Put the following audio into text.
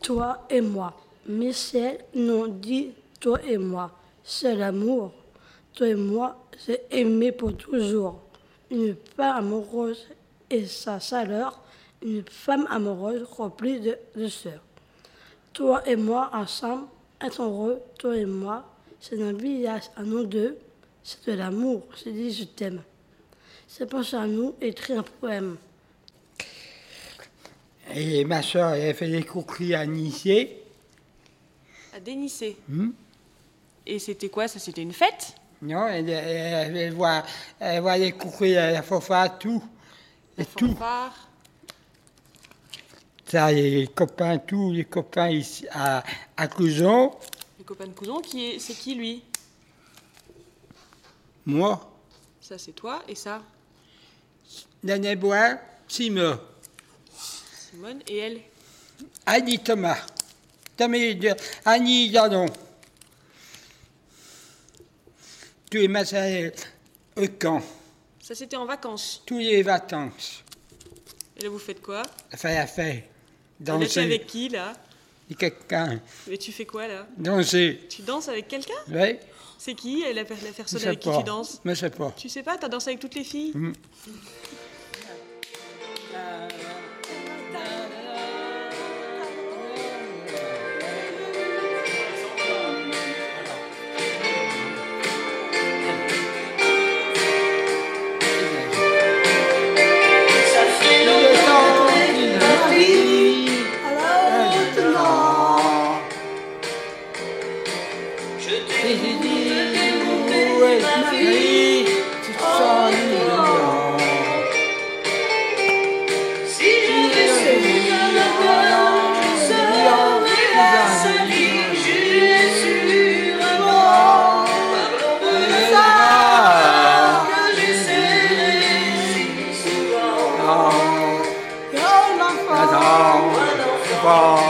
toi et moi. Michel nous dit toi et moi, c'est l'amour. Toi et moi, c'est aimer pour toujours. Une femme amoureuse et sa chaleur, une femme amoureuse remplie de sœurs. Toi et moi, ensemble, être heureux, toi et moi, c'est un village à nous deux, c'est de l'amour, c'est dit je t'aime. C'est penser à nous, écrire un poème. Et ma soeur, elle fait des coquilles à Nicée. À Dénicé. Et c'était quoi ça? C'était une fête? Non, elle voit les coquilles, la fanfare, tout. La fanfare. Ça, les copains, tous les copains ici à Couson. Les copains de Couson, c'est qui lui? Moi. Ça c'est toi, et ça? Bois, Simon. Simone, et elle? Annie Thomas. Annie Dardon. Tous les matins au camp. Ça c'était en vacances? Tous les vacances. Et là vous faites quoi? La fête. Danser. Vous êtes avec qui là? Avec quelqu'un. Mais tu fais quoi là? Danser. Tu danses avec quelqu'un? Oui. C'est qui la personne avec qui tu danses? Je ne sais pas. Tu sais pas? T'as dansé avec toutes les filles? Wow.